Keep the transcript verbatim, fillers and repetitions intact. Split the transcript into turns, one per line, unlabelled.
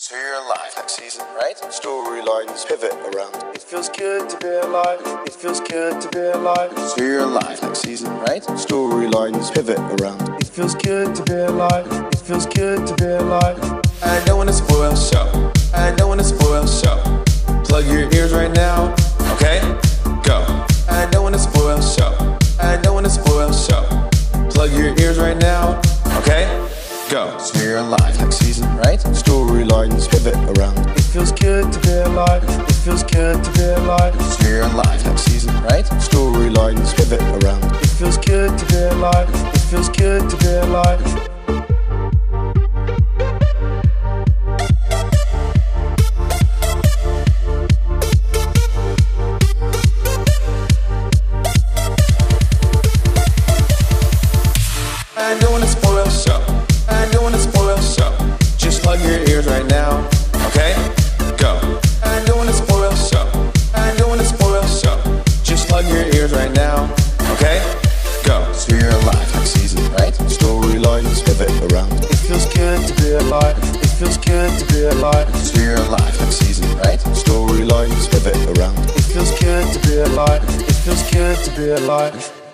So you're alive next season, right? Storylines pivot around. It feels good to be alive. It feels good to be alive. So you're alive next season, right? Storylines pivot around. It feels good to be alive. It feels good to be alive. I don't wanna spoil show. I don't wanna spoil show. Plug your ears right now, okay? Go. I don't wanna spoil show. I don't wanna spoil show. Plug your ears right now, okay? Go. So you're alive next season, right? Storylines pivot around. It feels good to be alive. It feels good to be alive. So you're alive next season, right? Storylines pivot around. It feels good to be alive. It feels good to be alive. I don't wanna spoil show. I don't wanna spoil show. Just plug your ears right now, okay? Go. I don't wanna spoil show. I don't wanna spoil show. Just plug your ears right now, okay? Go. So you're alive next season, right? Storylines pivot around. It feels good to be alive. It feels good to be alive. So you're alive next season, right? Storylines pivot around. It feels good to be alive. It feels good to be alive.